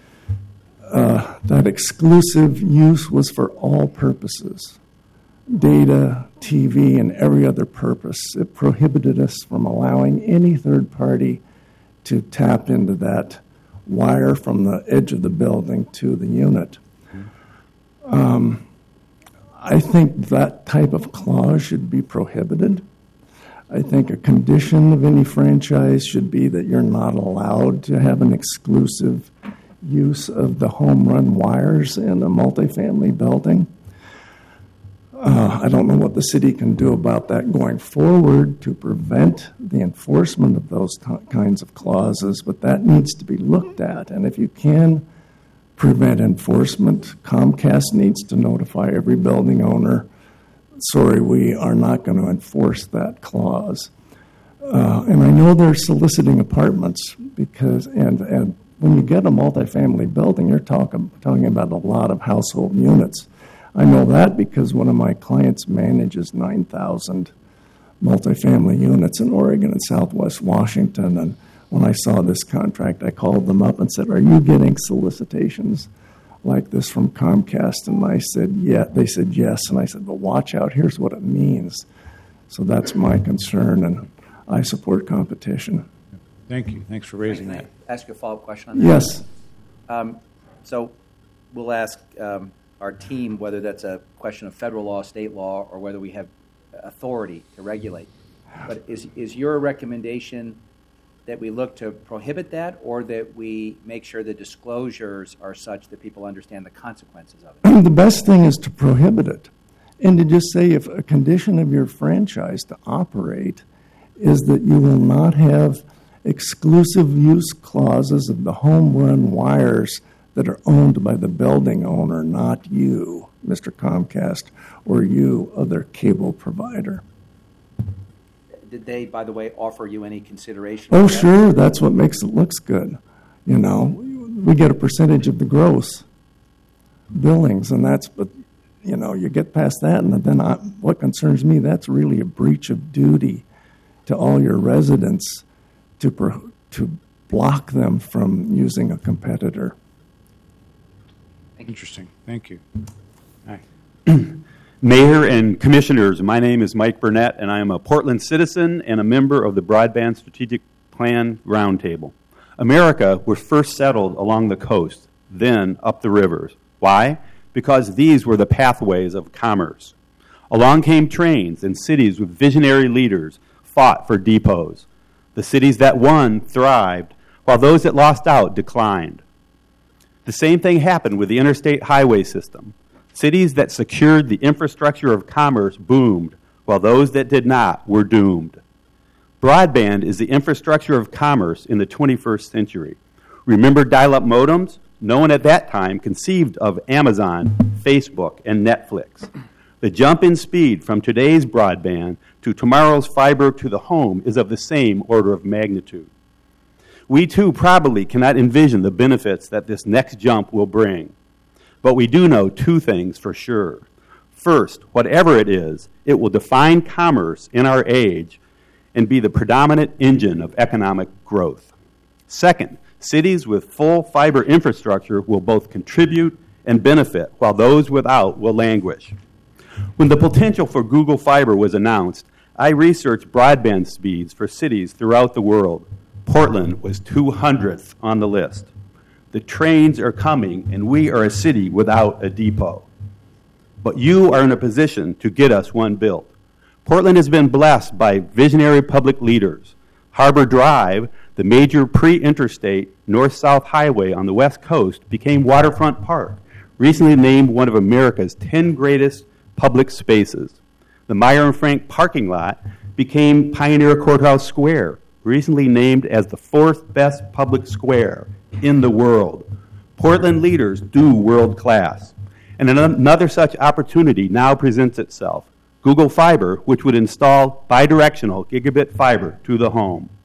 Uh, that exclusive use was for all purposes, data, T V, and every other purpose. It prohibited us from allowing any third party to tap into that wire from the edge of the building to the unit. Um, I think that type of clause should be prohibited. I think a condition of any franchise should be that you're not allowed to have an exclusive use of the home run wires in a multifamily building. Uh, I don't know what the city can do about that going forward to prevent the enforcement of those t- kinds of clauses, but that needs to be looked at. And if you can prevent enforcement, Comcast needs to notify every building owner, sorry, we are not going to enforce that clause. Uh, and I know they're soliciting apartments because, and, and when you get a multifamily building, you're talking, talking about a lot of household units. I know that because one of my clients manages nine thousand multifamily units in Oregon and Southwest Washington. And when I saw this contract, I called them up and said, are you getting solicitations like this from Comcast? And I said, yeah. They said, yes. And I said, well, watch out. Here's what it means. So that's my concern, and I support competition. Thank you. Thanks for raising Can I that. ask you a follow-up question on that? Yes. Um, so we'll ask um, our team whether that's a question of federal law, state law, or whether we have authority to regulate. But is is your recommendation that we look to prohibit that, or that we make sure the disclosures are such that people understand the consequences of it? The best thing is to prohibit it and to just say if a condition of your franchise to operate is that you will not have exclusive use clauses of the home run wires that are owned by the building owner, not you, Mister Comcast, or you, other cable provider. Did they, by the way, offer you any consideration? Oh, for that? sure. That's what makes it looks good. You know, we get a percentage of the gross billings, and that's, but, you know, you get past that, and then I, what concerns me, that's really a breach of duty to all your residents to pro, to block them from using a competitor. Interesting. Thank you. Hi. Mayor and Commissioners, my name is Mike Burnett, and I am a Portland citizen and a member of the Broadband Strategic Plan Roundtable. America was first settled along the coast, then up the rivers. Why? Because these were the pathways of commerce. Along came trains, and cities with visionary leaders fought for depots. The cities that won thrived, while those that lost out declined. The same thing happened with the interstate highway system. Cities that secured the infrastructure of commerce boomed, while those that did not were doomed. Broadband is the infrastructure of commerce in the twenty-first century. Remember dial-up modems? No one at that time conceived of Amazon, Facebook, and Netflix. The jump in speed from today's broadband to tomorrow's fiber to the home is of the same order of magnitude. We too probably cannot envision the benefits that this next jump will bring. But we do know two things for sure. First, whatever it is, it will define commerce in our age and be the predominant engine of economic growth. Second, cities with full fiber infrastructure will both contribute and benefit, while those without will languish. When the potential for Google Fiber was announced, I researched broadband speeds for cities throughout the world. Portland was two hundredth on the list. The trains are coming, and we are a city without a depot. But you are in a position to get us one built. Portland has been blessed by visionary public leaders. Harbor Drive, the major pre-interstate north-south highway on the west coast, became Waterfront Park, recently named one of America's ten greatest public spaces. The Meyer and Frank parking lot became Pioneer Courthouse Square, recently named as the fourth best public square in the world. Portland leaders do world class. And another such opportunity now presents itself. Google Fiber, which would install bidirectional gigabit fiber to the home.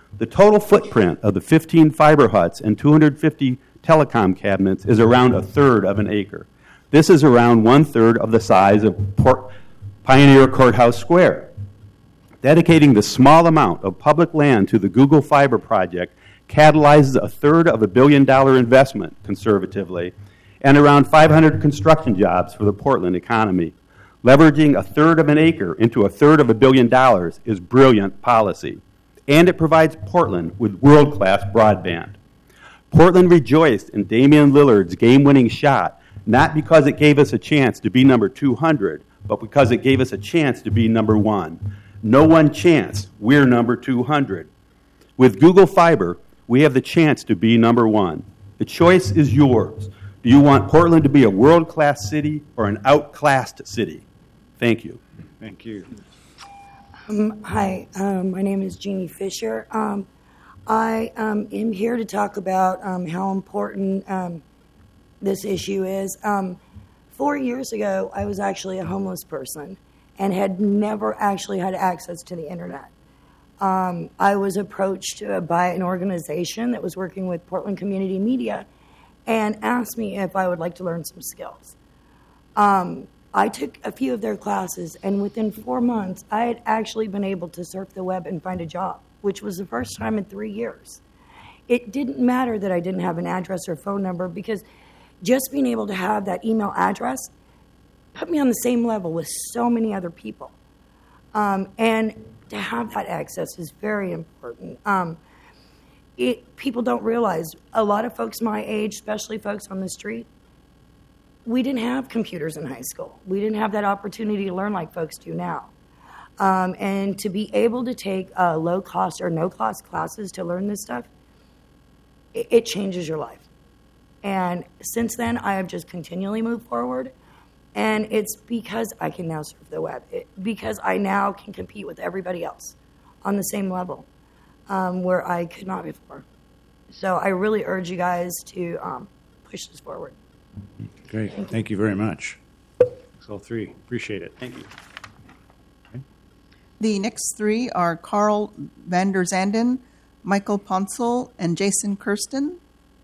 The total footprint of the fifteen fiber huts and two hundred fifty telecom cabinets is around a third of an acre. This is around one-third of the size of Port Pioneer Courthouse Square. Dedicating the small amount of public land to the Google Fiber project catalyzes a third of a billion dollar investment, conservatively, and around five hundred construction jobs for the Portland economy. Leveraging a third of an acre into a third of a billion dollars is brilliant policy, and it provides Portland with world-class broadband. Portland rejoiced in Damian Lillard's game-winning shot, not because it gave us a chance to be number two hundred, but because it gave us a chance to be number one. No one chance, we're number two hundred. With Google Fiber, we have the chance to be number one. The choice is yours. Do you want Portland to be a world-class city or an outclassed city? Thank you. Thank you. Um, hi, um, my name is Jeannie Fisher. Um, I um, am here to talk about um, how important um, this issue is. Um, four years ago, I was actually a homeless person and had never actually had access to the internet. Um, I was approached uh, by an organization that was working with Portland Community Media and asked me if I would like to learn some skills. Um, I took a few of their classes, and within four months, I had actually been able to surf the web and find a job, which was the first time in three years. It didn't matter that I didn't have an address or phone number, because just being able to have that email address put me on the same level with so many other people. Um, and to have that access is very important. Um, it, people don't realize, a lot of folks my age, especially folks on the street, we didn't have computers in high school. We didn't have that opportunity to learn like folks do now. Um, and to be able to take uh, low-cost or no-cost classes to learn this stuff, it, it changes your life. And since then, I have just continually moved forward. And it's because I can now surf the web, it, because I now can compete with everybody else on the same level um, where I could not before. So I really urge you guys to um, push this forward. Great. Thank you. Thank you very much. Thanks, all three. Appreciate it. Thank you. The next three are Carl van der Zanden, Michael Ponsel, and Jason Kirsten.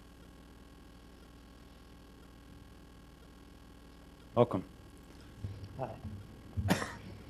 Welcome. Hi.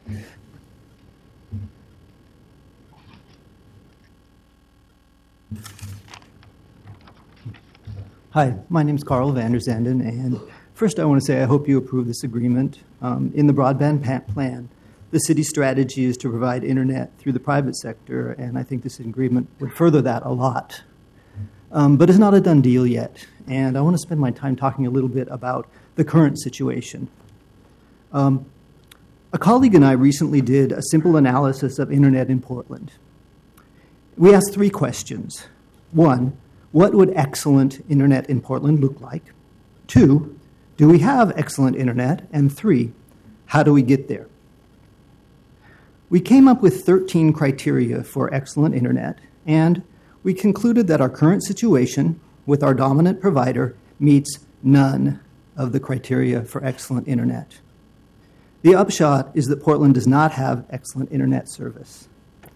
Hi, my name is Carl van der Zanden, and first I want to say I hope you approve this agreement. Um, in the broadband plan, the city's strategy is to provide internet through the private sector, and I think this agreement would further that a lot. Um, but it's not a done deal yet, and I want to spend my time talking a little bit about the current situation. Um, a colleague and I recently did a simple analysis of internet in Portland. We asked three questions. One, what would excellent internet in Portland look like? Two, do we have excellent internet? And three, how do we get there? We came up with thirteen criteria for excellent internet, and we concluded that our current situation with our dominant provider meets none of the criteria for excellent internet. The upshot is that Portland does not have excellent internet service.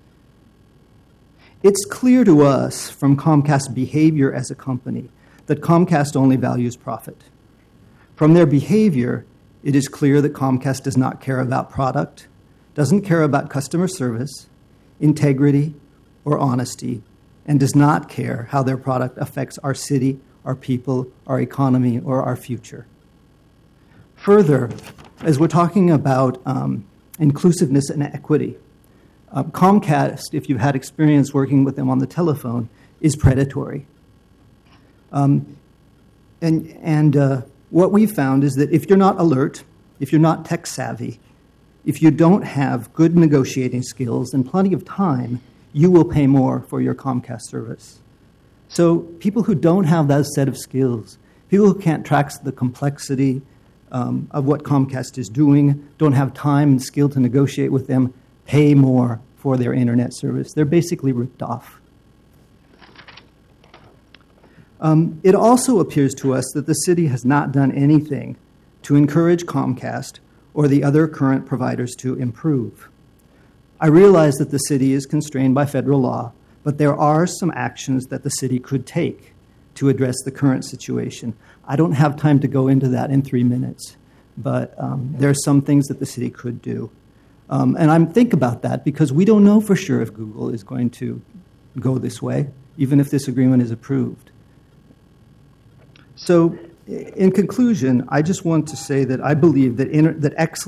It's clear to us from Comcast's behavior as a company that Comcast only values profit. From their behavior, it is clear that Comcast does not care about product, doesn't care about customer service, integrity, or honesty, and does not care how their product affects our city, our people, our economy, or our future. Further, as we're talking about um, inclusiveness and equity, uh, Comcast, if you've had experience working with them on the telephone, is predatory. Um, and and uh, what we've found is that if you're not alert, if you're not tech savvy, if you don't have good negotiating skills and plenty of time, you will pay more for your Comcast service. So people who don't have that set of skills, people who can't track the complexity um, of what Comcast is doing, don't have time and skill to negotiate with them, pay more for their internet service. They're basically ripped off. Um, it also appears to us that the city has not done anything to encourage Comcast or the other current providers to improve. I realize that the city is constrained by federal law, but But there are some actions that the city could take to address the current situation. I don't have time to go into that in three minutes, but um, there are some things that the city could do. Um, and I'm think about that because we don't know for sure if Google is going to go this way, even if this agreement is approved. So, in conclusion, I just want to say that I believe that, inter- that excellent